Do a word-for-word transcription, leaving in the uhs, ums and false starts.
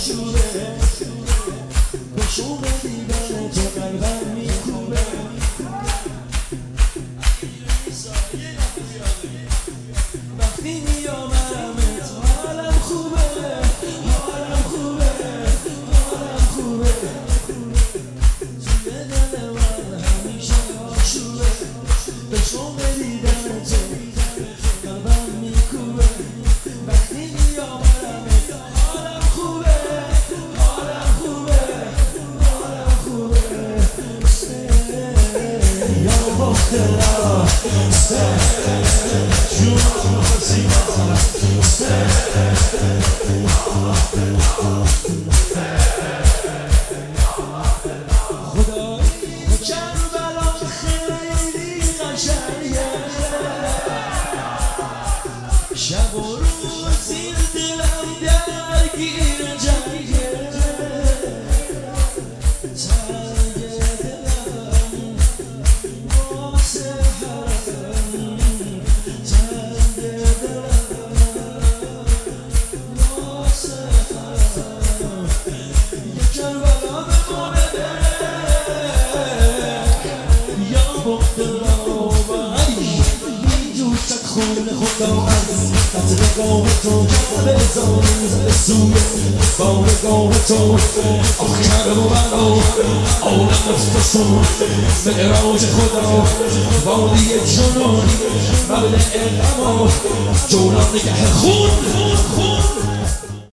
آشوبه به شوق دیدن تو قلبم میکوبه وقتی میامرمت حالم خوبه حالم خوبه حالم خوبه توی دل من همیشه آشوبه به شوق دیدن تو قلبم میکوبه وقتی میامرمت حالم خوبه حالم خوبه حالم خوبه یا بختلا خدایی کربلا خیلی قشنگه شب و روز زیر دلم درگیر جنگه تنگ دلم واسه حرم تنگ دلم واسه حرم یک کربلا به ما بده یا بختلا بایی اینجور تک خونه خدا از قطر گاه تو به زانو زده سوی بار گاه تو آخ کرم و بلا عالم مفتسون معراج خدا وادی جنون مبلع اما جولان نگه خون خون خون